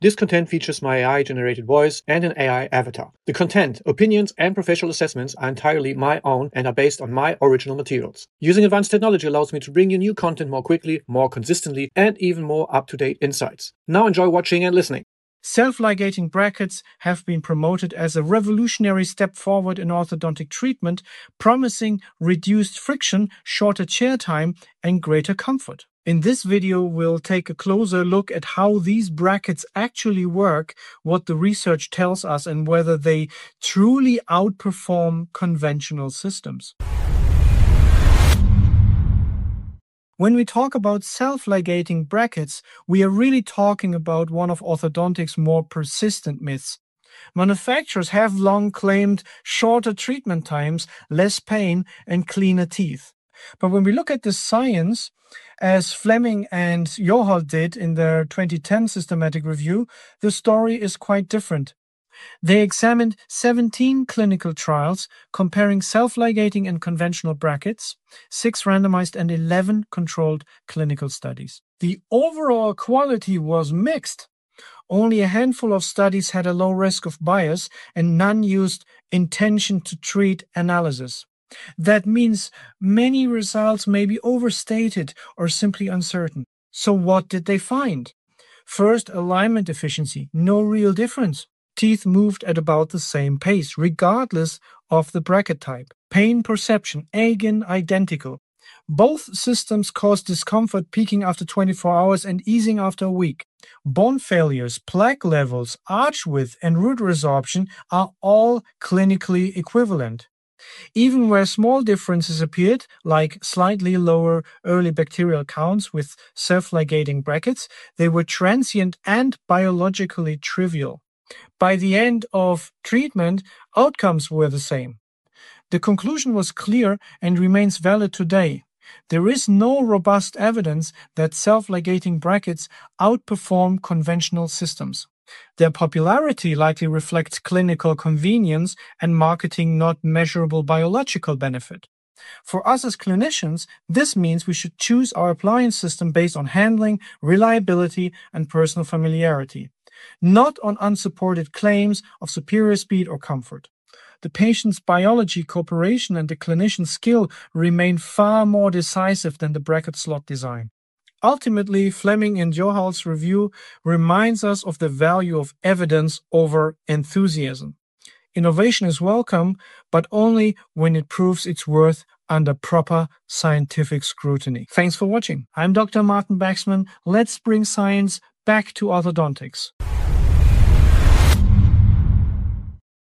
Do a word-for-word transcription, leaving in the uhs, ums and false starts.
This content features my A I-generated voice and an A I avatar. The content, opinions, and professional assessments are entirely my own and are based on my original materials. Using advanced technology allows me to bring you new content more quickly, more consistently, and even more up-to-date insights. Now enjoy watching and listening. Self-ligating brackets have been promoted as a revolutionary step forward in orthodontic treatment, promising reduced friction, shorter chair time, and greater comfort. In this video, we'll take a closer look at how these brackets actually work, what the research tells us, and whether they truly outperform conventional systems. When we talk about self-ligating brackets, we are really talking about one of orthodontics' more persistent myths. Manufacturers have long claimed shorter treatment times, less pain, and cleaner teeth. But when we look at the science, as Fleming and Johal did in their twenty ten systematic review, the story is quite different. They examined seventeen clinical trials comparing self-ligating and conventional brackets, six randomized and eleven controlled clinical studies. The overall quality was mixed. Only a handful of studies had a low risk of bias, and none used intention to treat analysis. That means many results may be overstated or simply uncertain. So what did they find? First, alignment efficiency, no real difference. Teeth moved at about the same pace, regardless of the bracket type. Pain perception, again identical. Both systems cause discomfort peaking after twenty-four hours and easing after a week. Bone failures, plaque levels, arch width, and root resorption are all clinically equivalent. Even where small differences appeared, like slightly lower early bacterial counts with self-ligating brackets, they were transient and biologically trivial. By the end of treatment, outcomes were the same. The conclusion was clear and remains valid today. There is no robust evidence that self-ligating brackets outperform conventional systems. Their popularity likely reflects clinical convenience and marketing, not measurable biological benefit. For us as clinicians, this means we should choose our appliance system based on handling, reliability, and personal familiarity, not on unsupported claims of superior speed or comfort. The patient's biology, cooperation, and the clinician's skill remain far more decisive than the bracket slot design. Ultimately, Fleming and Johal's review reminds us of the value of evidence over enthusiasm. Innovation is welcome, but only when it proves its worth under proper scientific scrutiny. Thanks for watching. I'm Doctor Martin Baxman. Let's bring science back to orthodontics.